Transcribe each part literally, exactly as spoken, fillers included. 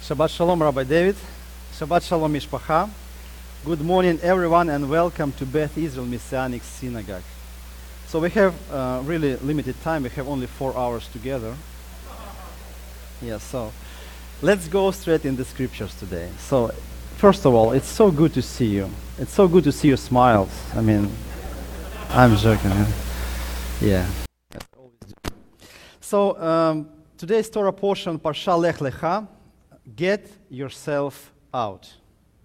Shabbat Shalom, Rabbi David. Shabbat Shalom, Mishpacha. Good morning, everyone, and welcome to Beth Israel Messianic Synagogue. So we have uh, really limited time. We have only four hours together. Yeah, so let's go straight in the scriptures today. So, first of all, it's so good to see you. It's so good to see your smiles. I mean, I'm joking. Huh? Yeah. So, um, today's Torah portion, Parsha Lech Lecha, get yourself out.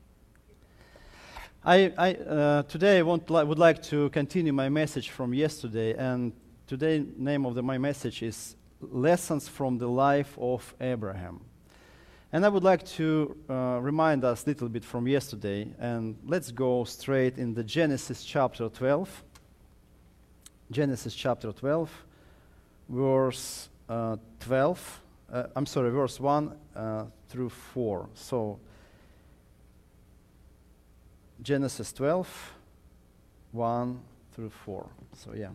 I, I uh, today I want li- would like to continue my message from yesterday, and today's name of the, my message is Lessons from the Life of Abraham. And I would like to uh, remind us a little bit from yesterday, and let's go straight in the Genesis chapter twelve. Genesis chapter twelve, verse uh, twelve. Uh, I'm sorry, verse one uh, through four. So, Genesis twelve, one through four. So, yeah.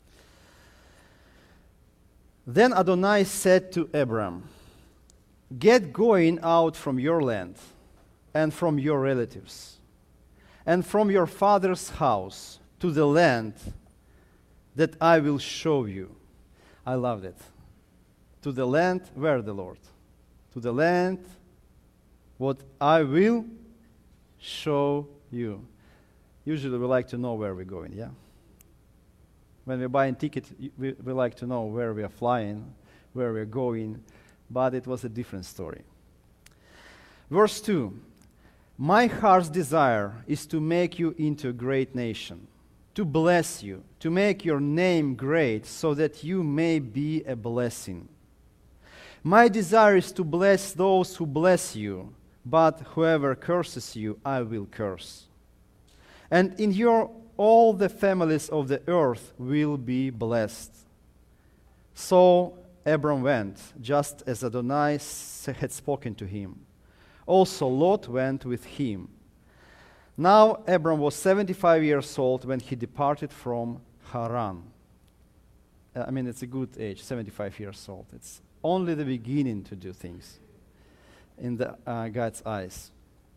Then Adonai said to Abram, "Get going out from your land, and from your relatives, and from your father's house, to the land that I will show you." I loved it. To the land, where the Lord? To the land, what I will show you. Usually we like to know where we're going, yeah? When we're buying ticket, we, we like to know where we are flying, where we're going, but it was a different story. Verse two, "My heart's desire is to make you into a great nation, to bless you, to make your name great, so that you may be a blessing. My desire is to bless those who bless you, but whoever curses you, I will curse. And in your all the families of the earth will be blessed." So Abram went, just as Adonai had spoken to him. Also Lot went with him. Now Abram was seventy-five years old when he departed from Haran. Uh, I mean, it's a good age, seventy-five years old. It's only the beginning to do things in the, uh, God's eyes.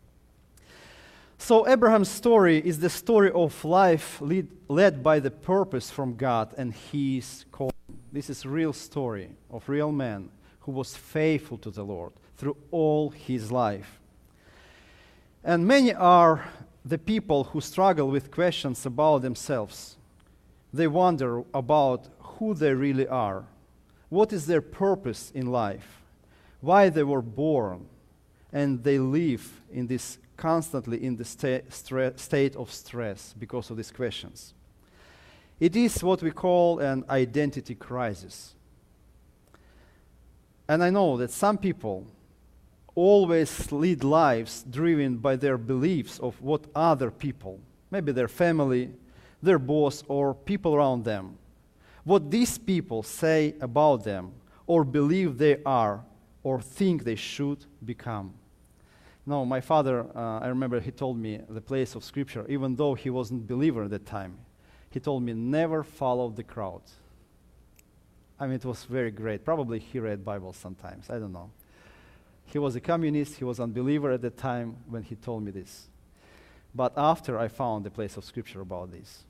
So Abraham's story is the story of life lead, led by the purpose from God and his calling. This is a real story of real man who was faithful to the Lord through all his life. And many are the people who struggle with questions about themselves. They wonder about who they really are. What is their purpose in life? Why they were born? And they live in this constantly in the sta- stra- state of stress because of these questions. It is what we call an identity crisis. And I know that some people always lead lives driven by their beliefs of what other people, maybe their family, their boss, or people around them, what these people say about them, or believe they are, or think they should become. No, my father, uh, I remember he told me the place of scripture, even though he wasn't a believer at that time. He told me, never follow the crowd. I mean, it was very great. Probably he read Bible sometimes, I don't know. He was a communist, he was an unbeliever at the time when he told me this. But after I found the place of scripture about this.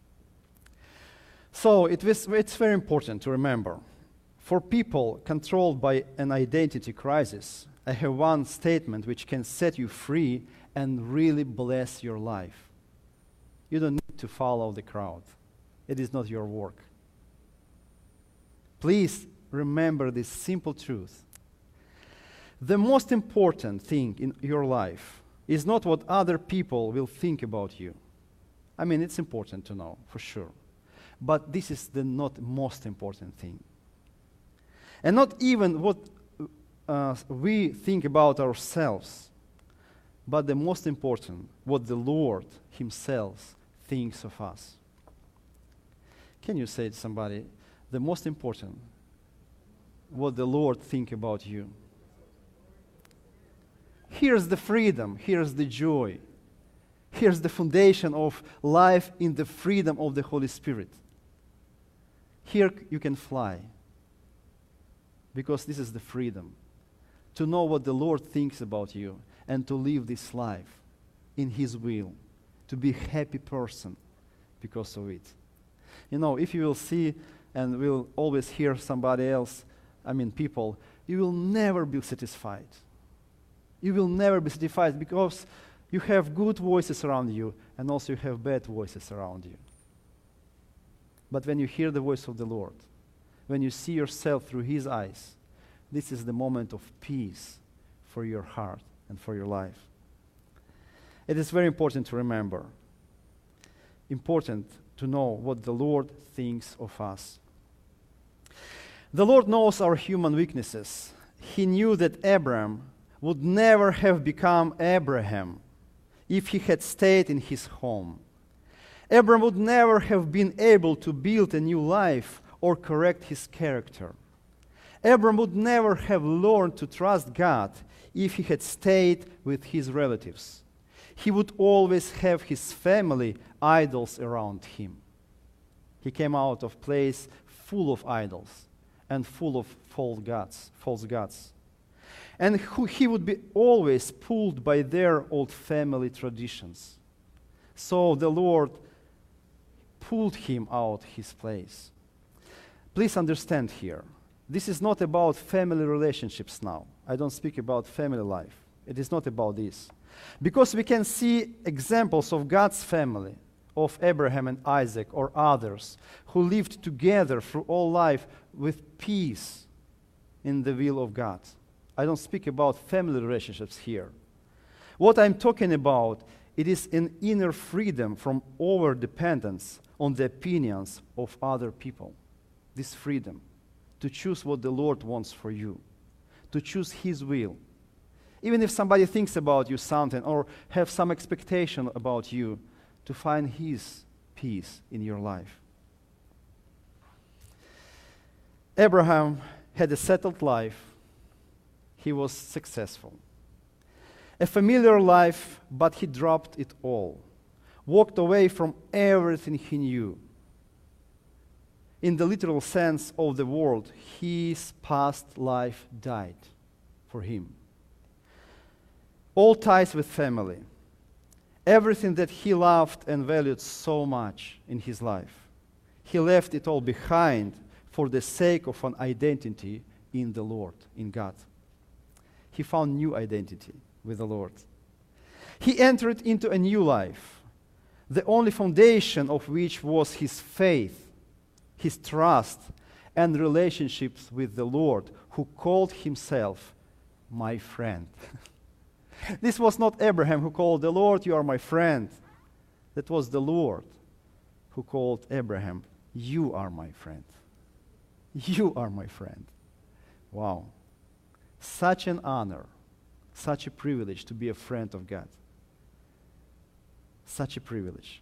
So it was, it's very important to remember. For people controlled by an identity crisis, I have one statement which can set you free and really bless your life. You don't need to follow the crowd. It is not your work. Please remember this simple truth. The most important thing in your life is not what other people will think about you. I mean, it's important to know, for sure. But this is the not most important thing. And not even what uh, we think about ourselves, but the most important, what the Lord himself thinks of us. Can you say to somebody, the most important, what the Lord thinks about you? Here's the freedom, here's the joy. Here's the foundation of life in the freedom of the Holy Spirit. Here you can fly, because this is the freedom to know what the Lord thinks about you and to live this life in His will, to be a happy person because of it. You know, if you will see and will always hear somebody else, I mean people, you will never be satisfied. You will never be satisfied because you have good voices around you and also you have bad voices around you. But when you hear the voice of the Lord, when you see yourself through His eyes, this is the moment of peace for your heart and for your life. It is very important to remember, important to know what the Lord thinks of us. The Lord knows our human weaknesses. He knew that Abraham would never have become Abraham if he had stayed in his home. Abraham would never have been able to build a new life or correct his character. Abraham would never have learned to trust God if he had stayed with his relatives. He would always have his family idols around him. He came out of a place full of idols and full of false gods, false gods. And who he would be always pulled by their old family traditions. So the Lord pulled him out his place. Please understand here, this is not about family relationships now. I don't speak about family life. It is not about this. Because we can see examples of God's family, of Abraham and Isaac or others, who lived together through all life with peace in the will of God. I don't speak about family relationships here. What I'm talking about, it is an inner freedom from over-dependence on the opinions of other people. This freedom to choose what the Lord wants for you, to choose His will. Even if somebody thinks about you something or have some expectation about you, to find His peace in your life. Abraham had a settled life. He was successful. A familiar life, but he dropped it all. Walked away from everything he knew. In the literal sense of the word, his past life died for him. All ties with family, everything that he loved and valued so much in his life, he left it all behind for the sake of an identity in the Lord, in God. He found new identity with the Lord. He entered into a new life, the only foundation of which was his faith, his trust, and relationships with the Lord, who called himself my friend. This was not Abraham who called the Lord, "You are my friend." That was the Lord who called Abraham, "You are my friend. You are my friend." Wow. Such an honor, such a privilege to be a friend of God. Such a privilege.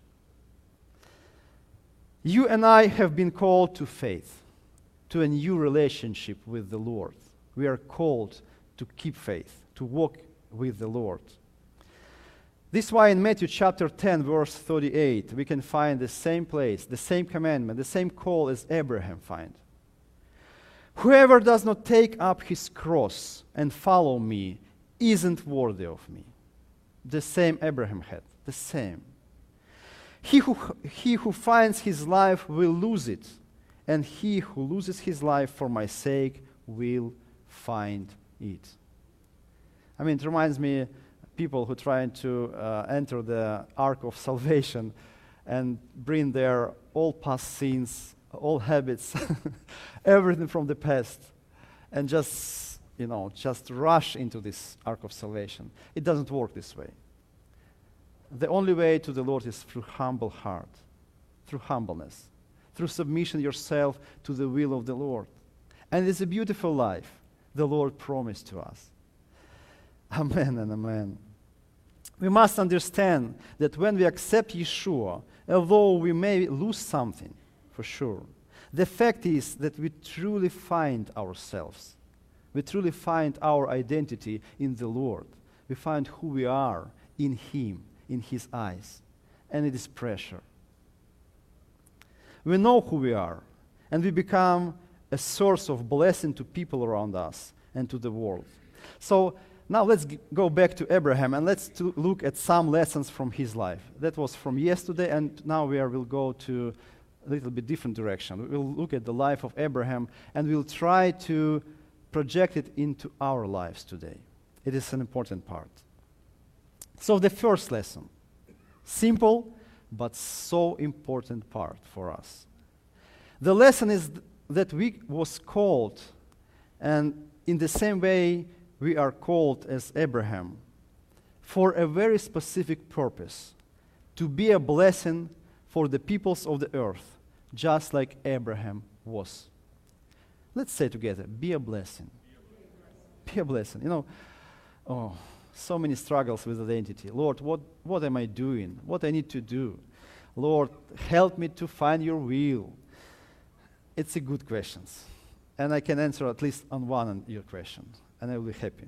You and I have been called to faith, to a new relationship with the Lord. We are called to keep faith, to walk with the Lord. This is why in Matthew chapter ten, verse thirty-eight, we can find the same place, the same commandment, the same call as Abraham find. Whoever does not take up his cross and follow me isn't worthy of me. The same Abraham had, the same. He who, he who finds his life will lose it, and he who loses his life for my sake will find it. I mean, it reminds me of people who try to uh, enter the ark of salvation and bring their all past sins, all habits, everything from the past, and just, you know, just rush into this ark of salvation. It doesn't work this way. The only way to the Lord is through humble heart, through humbleness, through submission yourself to the will of the Lord. And it's a beautiful life the Lord promised to us. Amen and amen. We must understand that when we accept Yeshua, although we may lose something, for sure, the fact is that we truly find ourselves. We truly find our identity in the Lord. We find who we are in Him, in His eyes. And it is pressure. We know who we are, and we become a source of blessing to people around us and to the world. So now let's g- go back to Abraham and let's to look at some lessons from his life. That was from yesterday, and now we are, will go to a little bit different direction. We'll look at the life of Abraham and we'll try to project it into our lives today. It is an important part. So the first lesson, simple but so important part for us. The lesson is th- that we was called, and in the same way we are called as Abraham, for a very specific purpose, to be a blessing for the peoples of the earth, just like Abraham was. Let's say together, be a blessing. Be a blessing. You know, oh, so many struggles with identity. Lord, what, what am I doing? What I need to do? Lord, help me to find your will. It's a good questions. And I can answer at least on one of your questions, and I will be happy.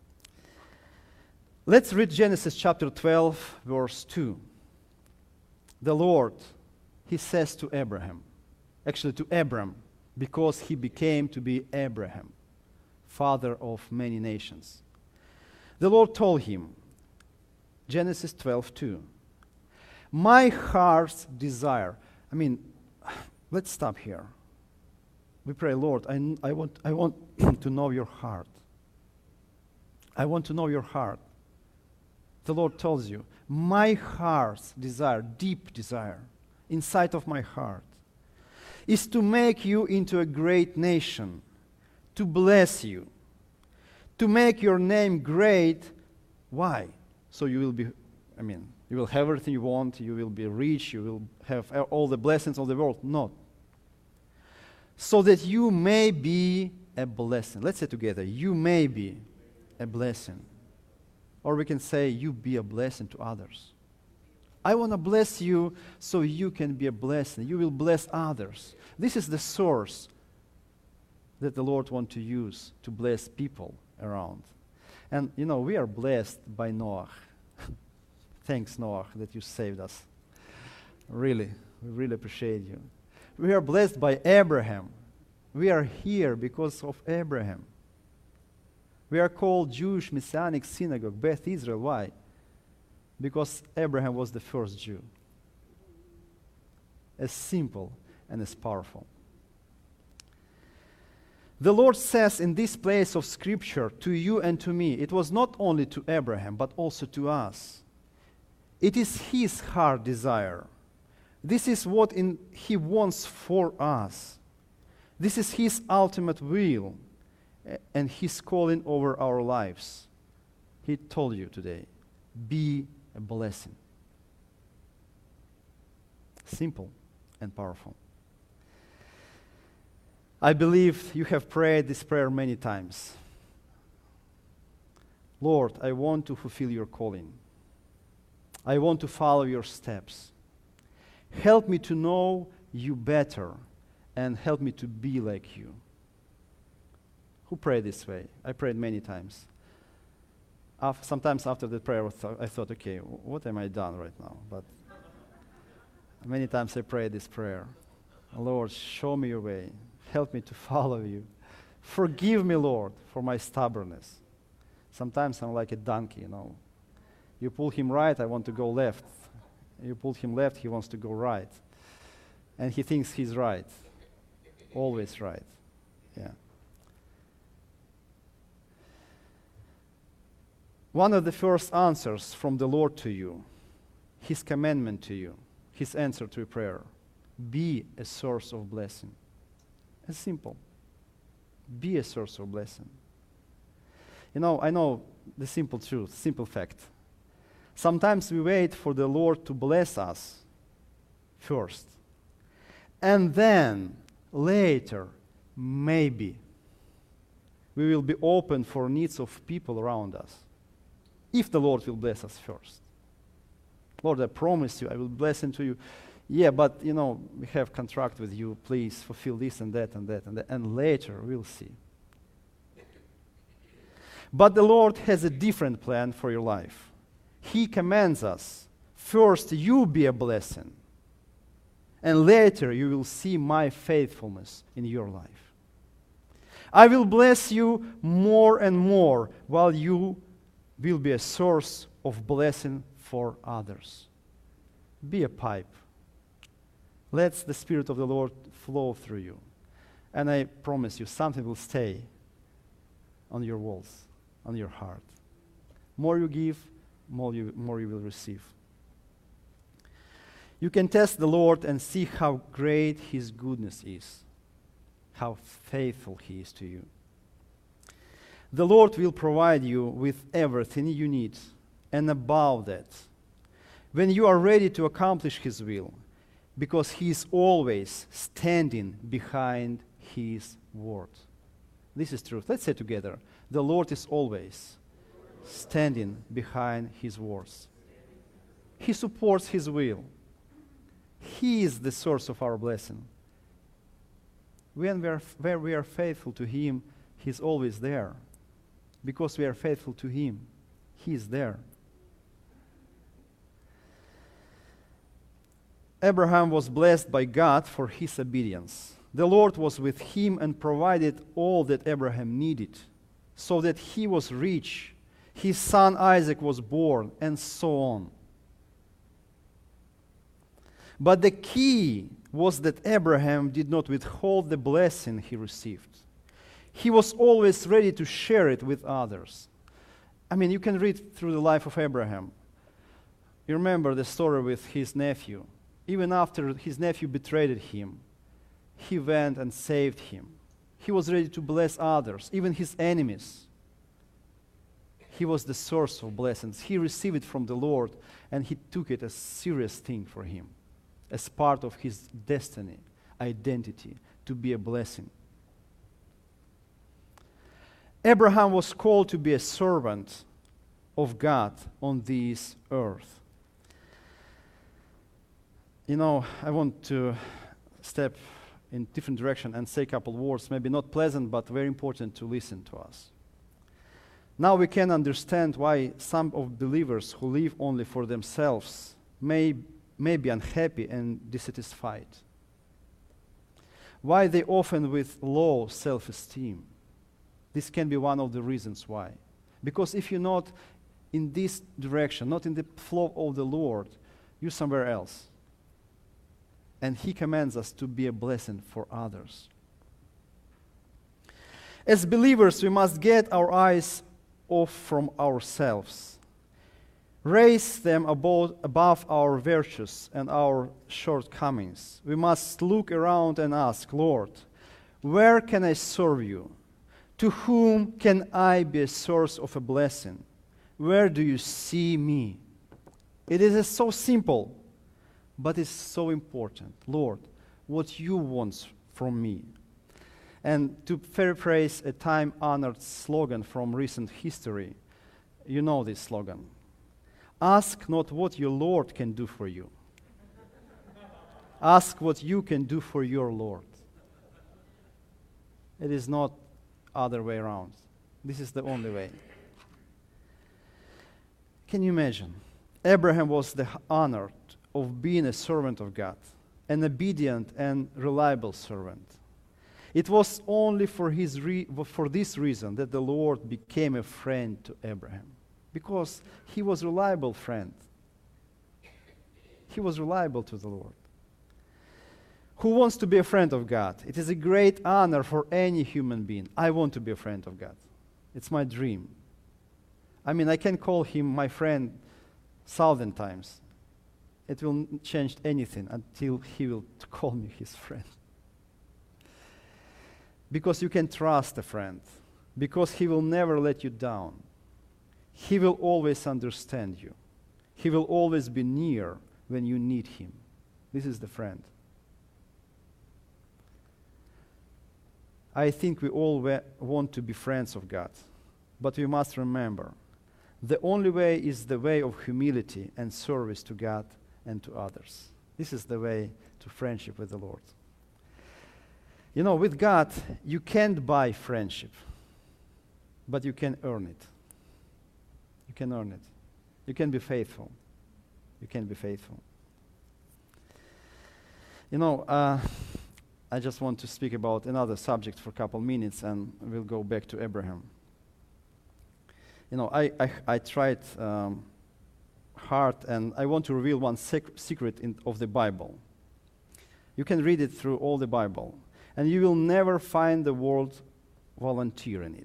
Let's read Genesis chapter twelve, verse two. The Lord, he says to Abraham, actually to Abram, because he became to be Abraham, father of many nations. The Lord told him, Genesis twelve two, my heart's desire. I mean, let's stop here. We pray, Lord, I, n- I want, I want to know your heart. I want to know your heart. The Lord tells you, my heart's desire, deep desire, inside of my heart, is to make you into a great nation, to bless you, to make your name great. Why? So you will be, I mean, you will have everything you want, you will be rich, you will have all the blessings of the world. Not. So that you may be a blessing. Let's say together, you may be a blessing. Or we can say, you be a blessing to others. I want to bless you so you can be a blessing. You will bless others. This is the source that the Lord wants to use to bless people around. And, you know, we are blessed by Noah. Thanks, Noah, that you saved us. Really, we really appreciate you. We are blessed by Abraham. We are here because of Abraham. We are called Jewish Messianic Synagogue, Beth Israel. Why? Because Abraham was the first Jew. As simple and as powerful. The Lord says in this place of Scripture to you and to me, it was not only to Abraham, but also to us. It is His heart desire. This is what in, He wants for us. This is His ultimate will and His calling over our lives. He told you today, be a blessing. Simple and powerful. I believe you have prayed this prayer many times. Lord, I want to fulfill your calling. I want to follow your steps. Help me to know you better and help me to be like you. Who prayed this way? I prayed many times. Af- sometimes after the prayer, I thought, I thought, okay, what am I done right now? But many times I prayed this prayer. Lord, show me your way. Help me to follow you. Forgive me, Lord, for my stubbornness. Sometimes I'm like a donkey, you know. You pull him right, I want to go left. You pull him left, he wants to go right. And he thinks he's right. Always right. Yeah. One of the first answers from the Lord to you, His commandment to you, His answer to a prayer, be a source of blessing. It's simple. Be a source of blessing. You know, I know the simple truth, simple fact. Sometimes we wait for the Lord to bless us first. And then, later, maybe, we will be open for needs of people around us. If the Lord will bless us first. Lord, I promise you, I will bless into you. Yeah, but, you know, we have contract with you. Please fulfill this and that and that and that. And later, we'll see. But the Lord has a different plan for your life. He commands us, first you be a blessing, and later you will see my faithfulness in your life. I will bless you more and more, while you will be a source of blessing for others. Be a pipe. Let the Spirit of the Lord flow through you. And I promise you, something will stay on your walls, on your heart. More you give, more you, more you will receive. You can test the Lord and see how great His goodness is, how faithful He is to you. The Lord will provide you with everything you need, and above that, when you are ready to accomplish His will, because He is always standing behind His word. This is truth. Let's say together, the Lord is always standing behind His words. He supports His will. He is the source of our blessing. When we are, where we are faithful to Him, He's always there. Because we are faithful to Him, He is there. Abraham was blessed by God for his obedience. The Lord was with him and provided all that Abraham needed, so that he was rich. His son Isaac was born, and so on. But the key was that Abraham did not withhold the blessing he received. He was always ready to share it with others. I mean, you can read through the life of Abraham. You remember the story with his nephew. Even after his nephew betrayed him, he went and saved him. He was ready to bless others, even his enemies. He was the source of blessings. He received it from the Lord, and he took it as a serious thing for him, as part of his destiny, identity, to be a blessing. Abraham was called to be a servant of God on this earth. You know, I want to step in different direction and say a couple words, maybe not pleasant, but very important to listen to us. Now we can understand why some of believers who live only for themselves may, may be unhappy and dissatisfied. Why they often with low self-esteem. This can be one of the reasons why. Because if you're not in this direction, not in the flow of the Lord, you're somewhere else. And He commands us to be a blessing for others. As believers, we must get our eyes off from ourselves, raise them above, above our virtues and our shortcomings. We must look around and ask, Lord, where can I serve you? To whom can I be a source of a blessing? Where do you see me? It is so simple, but it's so important. Lord, what you want from me. And to paraphrase a time-honored slogan from recent history, you know this slogan. Ask not what your Lord can do for you. Ask what you can do for your Lord. It is not other way around. This is the only way. Can you imagine? Abraham was the honored of being a servant of God, an obedient and reliable servant. It was only for, his re- for this reason that the Lord became a friend to Abraham, because he was a reliable friend. He was reliable to the Lord. Who wants to be a friend of God? It is a great honor for any human being. I want to be a friend of God. It's my dream. I mean, I can call him my friend thousand times. It will not change anything until he will call me his friend. Because you can trust a friend. Because he will never let you down. He will always understand you. He will always be near when you need him. This is the friend. I think we all wa- want to be friends of God. But we must remember, the only way is the way of humility and service to God and to others. This is the way to friendship with the Lord. You know, with God, you can't buy friendship, but you can earn it. You can earn it. You can be faithful. You can be faithful. You know, uh, I just want to speak about another subject for a couple minutes, and we'll go back to Abraham. You know, I, I, I tried um, hard, and I want to reveal one sec- secret in, of the Bible. You can read it through all the Bible, and you will never find the word volunteer in it.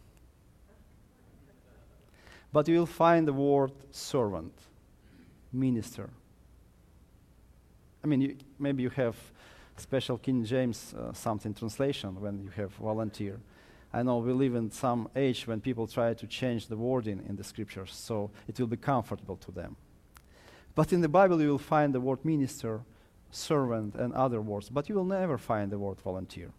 But you will find the word servant, minister. I mean, you, maybe you have special King James uh, something translation when you have volunteer. I know we live in some age when people try to change the wording in the scriptures, so it will be comfortable to them. But in the Bible you will find the word minister, servant, and other words, but you will never find the word volunteer.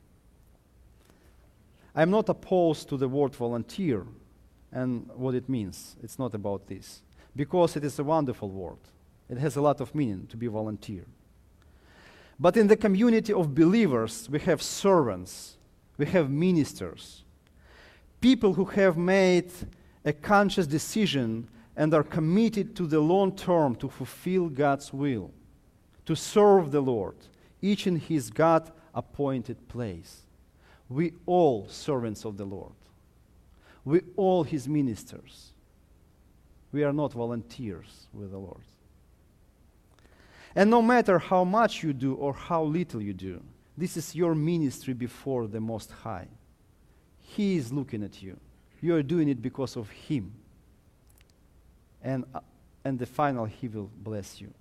I'm not opposed to the word volunteer and what it means. It's not about this. Because it is a wonderful word. It has a lot of meaning to be volunteer. But in the community of believers, we have servants, we have ministers, people who have made a conscious decision and are committed to the long term to fulfill God's will, to serve the Lord, each in his God-appointed place. We all servants of the Lord. We all his ministers. We are not volunteers with the Lord. And no matter how much you do or how little you do, this is your ministry before the Most High. He is looking at you. You are doing it because of him. And, uh, and the final, he will bless you.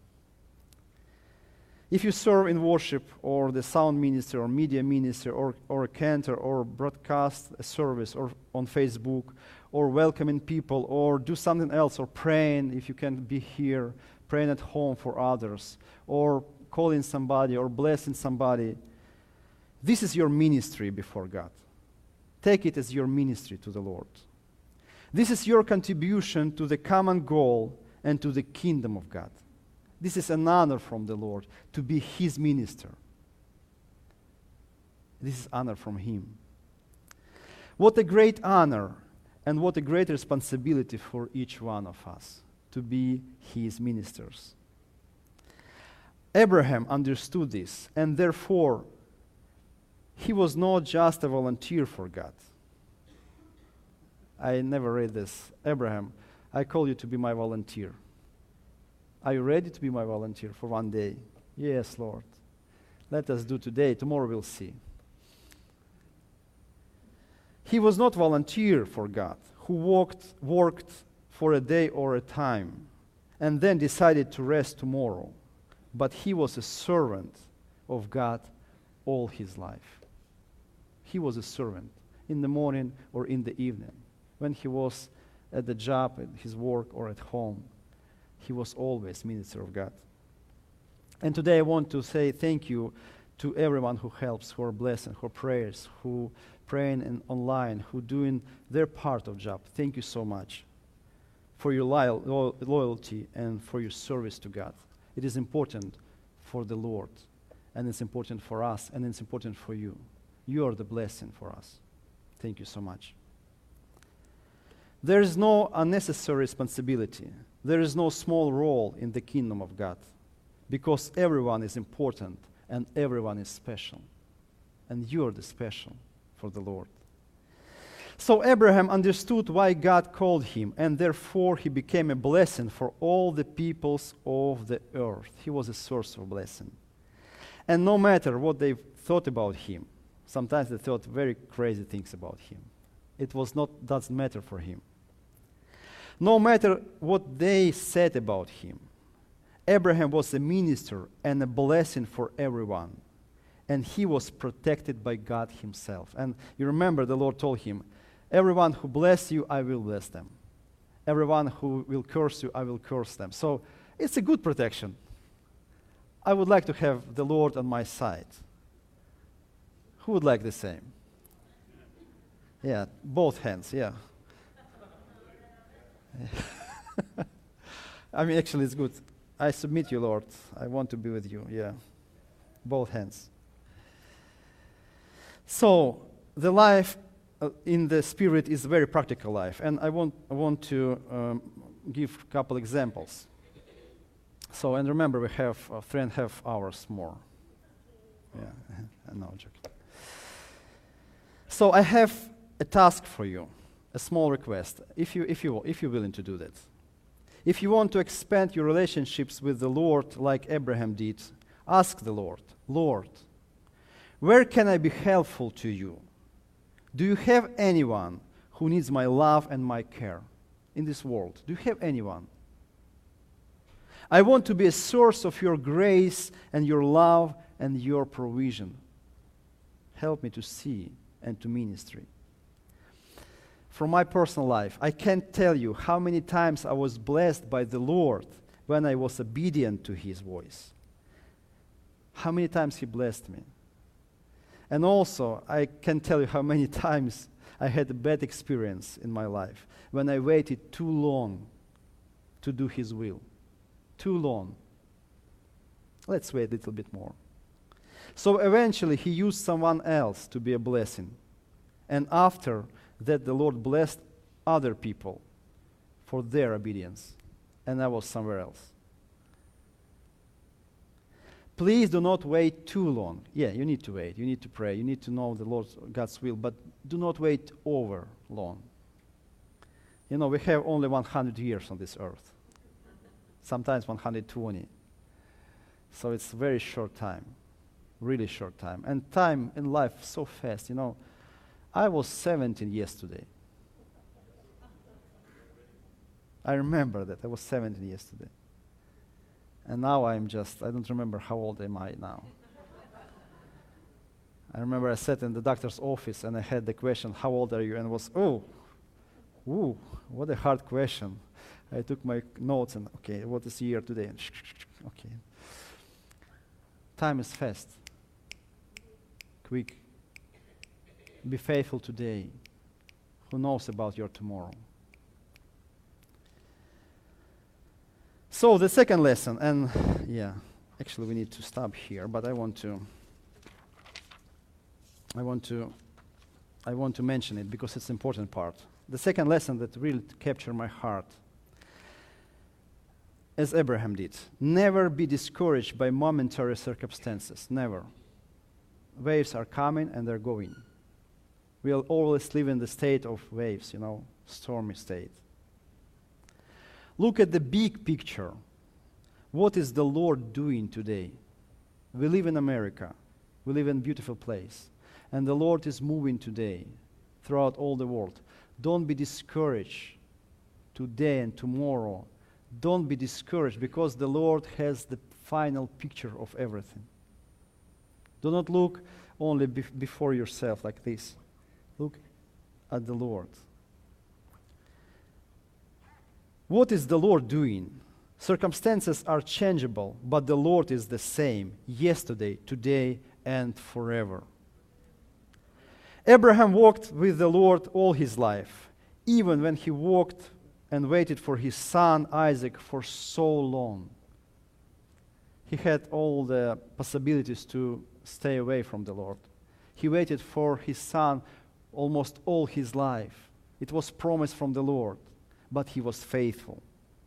If you serve in worship, or the sound minister, or media minister, or, or a cantor, or broadcast a service, or on Facebook, or welcoming people, or do something else, or praying, if you can be here, praying at home for others, or calling somebody, or blessing somebody, this is your ministry before God. Take it as your ministry to the Lord. This is your contribution to the common goal and to the kingdom of God. This is an honor from the Lord to be his minister. This is honor from him. What a great honor and what a great responsibility for each one of us to be his ministers. Abraham understood this, and therefore he was not just a volunteer for God. I never read this. Abraham, I call you to be my volunteer. Are you ready to be my volunteer for one day? Yes, Lord. Let us do today. Tomorrow we'll see. He was not volunteer for God, who walked, worked for a day or a time, and then decided to rest tomorrow. But he was a servant of God all his life. He was a servant in the morning or in the evening, when he was at the job, at his work, or at home. He was always minister of God. And today I want to say thank you to everyone who helps, who are blessing, who prayers, who praying and online, who doing their part of job. Thank you so much for your loyal, lo- loyalty and for your service to God. It is important for the Lord, and it's important for us, and it's important for you. You are the blessing for us. Thank you so much. There is no unnecessary responsibility. There is no small role in the kingdom of God, because everyone is important and everyone is special. And you are the special for the Lord. So Abraham understood why God called him, and therefore he became a blessing for all the peoples of the earth. He was a source of blessing. And no matter what they thought about him, sometimes they thought very crazy things about him. It was not, doesn't matter for him. No matter what they said about him, Abraham was a minister and a blessing for everyone. And he was protected by God himself. And you remember the Lord told him, everyone who bless you, I will bless them. Everyone who will curse you, I will curse them. So it's a good protection. I would like to have the Lord on my side. Who would like the same? Yeah, both hands, yeah. I mean, actually, it's good. I submit you, Lord. I want to be with you, yeah. Both hands. So, the life uh, in the Spirit is a very practical life. And I want, I want to um, give a couple examples. So, and remember, we have uh, three and a half hours more. Yeah, No, I'm joking. So I have a task for you, a small request, if, you, if, you, if you're willing to do that. If you want to expand your relationships with the Lord like Abraham did, ask the Lord, Lord, where can I be helpful to you? Do you have anyone who needs my love and my care in this world? Do you have anyone? I want to be a source of your grace and your love and your provision. Help me to see and to ministry. From my personal life, I can't tell you how many times I was blessed by the Lord when I was obedient to His voice. How many times He blessed me. And also, I can tell you how many times I had a bad experience in my life when I waited too long to do His will. Too long. Let's wait a little bit more. So eventually, He used someone else to be a blessing. And after that, the Lord blessed other people for their obedience. And I was somewhere else. Please do not wait too long. Yeah, you need to wait. You need to pray. You need to know the Lord, God's will. But do not wait over long. You know, we have only one hundred years on this earth. Sometimes one hundred twenty. So it's a very short time. Really short time. And time in life so fast. You know, I was seventeen yesterday. I remember that. I was seventeen yesterday. And now I'm just, I don't remember how old am I now. I remember I sat in the doctor's office and I had the question, how old are you? And it was, oh, ooh, what a hard question. I took my notes and, okay, what is the year today? And okay. Time is fast. Quick. Be faithful today. Who knows about your tomorrow? So the second lesson, and yeah, actually we need to stop here, but I want to, I want to, I want to mention it because it's an important part. The second lesson that really captured my heart, as Abraham did, never be discouraged by momentary circumstances, never. Waves are coming and they're going. We'll always live in the state of waves, you know, stormy state. Look at the big picture. What is the Lord doing today? We live in America. We live in a beautiful place. And the Lord is moving today throughout all the world. Don't be discouraged today and tomorrow. Don't be discouraged because the Lord has the final picture of everything. Do not look only bef- before yourself like this. Look at the Lord. What is the Lord doing? Circumstances are changeable, but the Lord is the same yesterday, today, and forever. Abraham walked with the Lord all his life, even when he walked and waited for his son Isaac for so long. He had all the possibilities to stay away from the Lord. He waited for his son almost all his life. It was promised from the Lord. But he was faithful.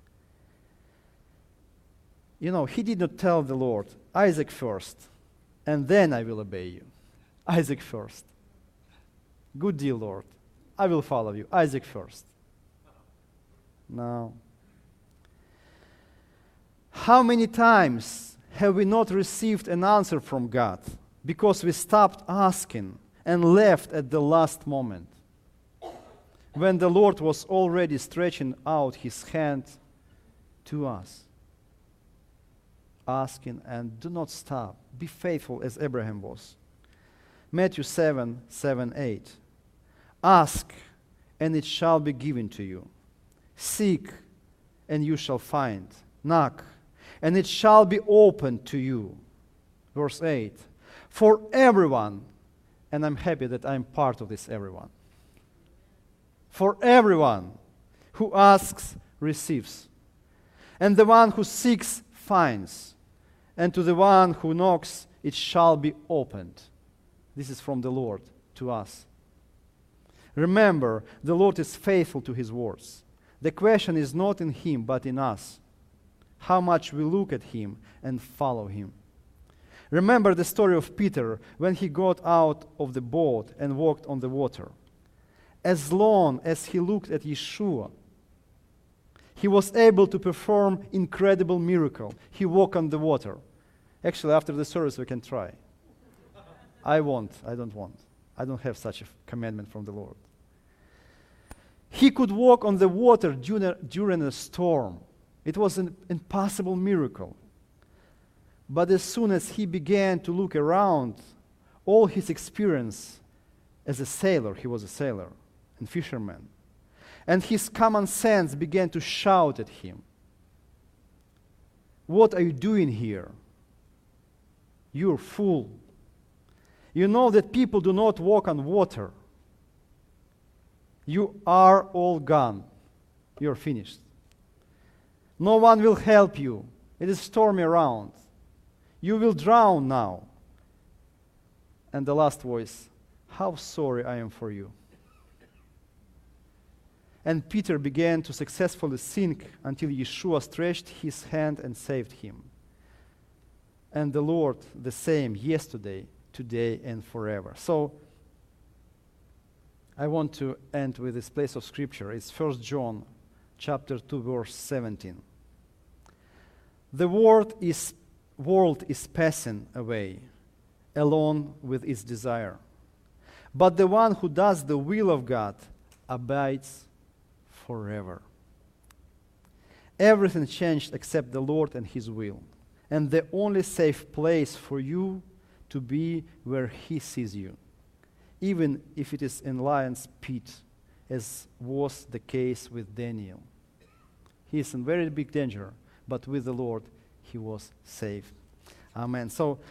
You know, he did not tell the Lord, Isaac first, and then I will obey you. Isaac first. Good deal, Lord. I will follow you. Isaac first. No. How many times have we not received an answer from God because we stopped asking and left at the last moment? When the Lord was already stretching out His hand to us. Asking and do not stop. Be faithful as Abraham was. Matthew seven, seven, eight. Ask, and it shall be given to you. Seek, and you shall find. Knock, and it shall be opened to you. Verse eight. For everyone, and I'm happy that I'm part of this everyone. For everyone who asks receives, and the one who seeks finds, and to the one who knocks it shall be opened. This is from the Lord to us. Remember, the Lord is faithful to His words. The question is not in Him, but in us. How much we look at Him and follow Him. Remember the story of Peter when he got out of the boat and walked on the water. As long as he looked at Yeshua, he was able to perform incredible miracle. He walked on the water. Actually, after the service, we can try. I won't. I don't want. I don't have such a commandment from the Lord. He could walk on the water during, during a storm. It was an impossible miracle. But as soon as he began to look around, all his experience as a sailor, he was a sailor and fisherman, and his common sense began to shout at him, "What are you doing here? You're fool. You know that people do not walk on water. You are all gone. You're finished. No one will help you. It is stormy around. You will drown now." And the last voice, "How sorry I am for you." And Peter began to successfully sink until Yeshua stretched his hand and saved him. And the Lord the same yesterday, today, and forever. So I want to end with this place of scripture. It's First John chapter two, verse seventeen. The world is world is passing away, along with its desire. But the one who does the will of God abides forever. Everything changed except the Lord and His will. And the only safe place for you to be where He sees you, even if it is in lion's pit, as was the case with Daniel. He is in very big danger, but with the Lord he was saved. Amen. So,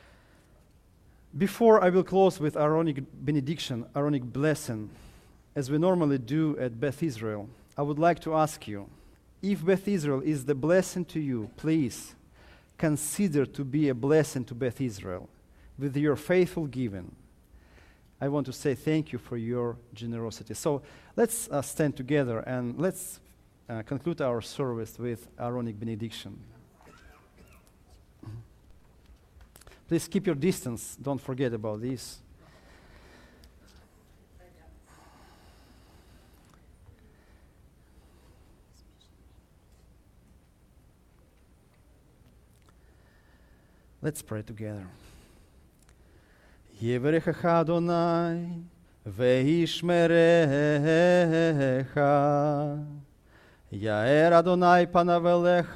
before I will close with Aaronic benediction, Aaronic blessing, as we normally do at Beth Israel, I would like to ask you, if Beth Israel is the blessing to you, please consider to be a blessing to Beth Israel with your faithful giving. I want to say thank you for your generosity. So let's uh, stand together and let's uh, conclude our service with Aaronic benediction. Please keep your distance. Don't forget about this. Let's pray together. יברכך אדוני וישמרך, יאר אדוני פניו אליך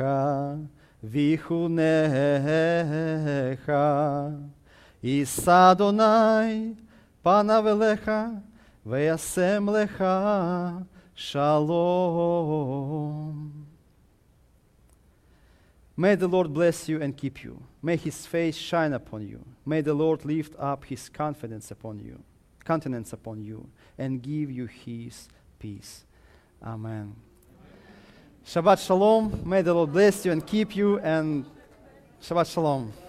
ויחונך, יישא אדוני פניו אליך וישם לך שלום. May the Lord bless you and keep you. May His face shine upon you. May the Lord lift up His confidence upon you, countenance upon you, and give you His peace. Amen. Shabbat Shalom. May the Lord bless you and keep you, and Shabbat Shalom.